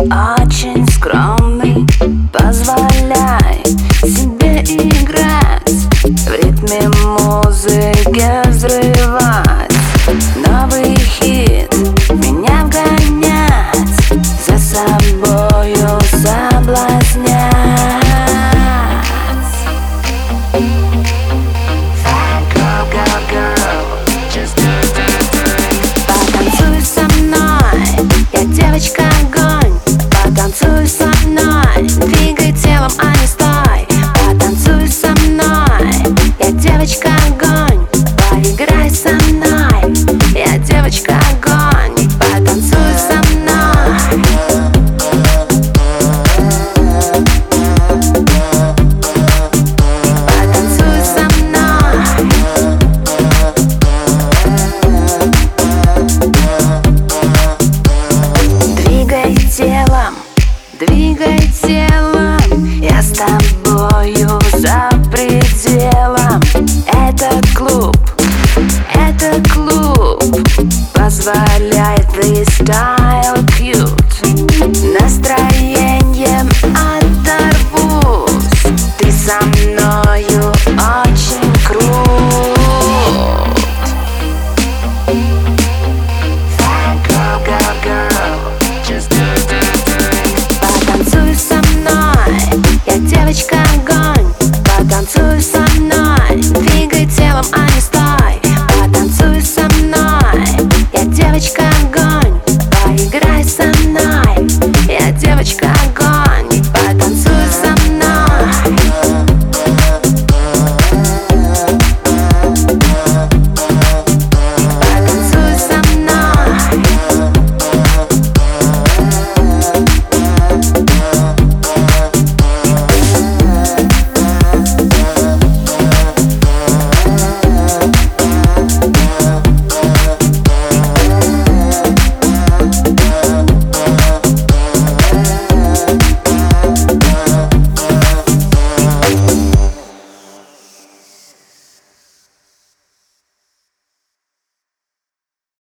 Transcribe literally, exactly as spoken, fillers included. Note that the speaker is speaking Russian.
очень скромный, позволяй себе играть, в ритме музыки взрывать. Новый хит меня вгонять, за собою соблазнять. Потанцуй со мной, я девочка огонь. Потанцуй со мной, двигай телом, а не стой. Потанцуй со мной, я девочка огонь. Поиграй со мной, я девочка огонь. Потанцуй со мной. Потанцуй со мной. Двигай телом, двигай телом.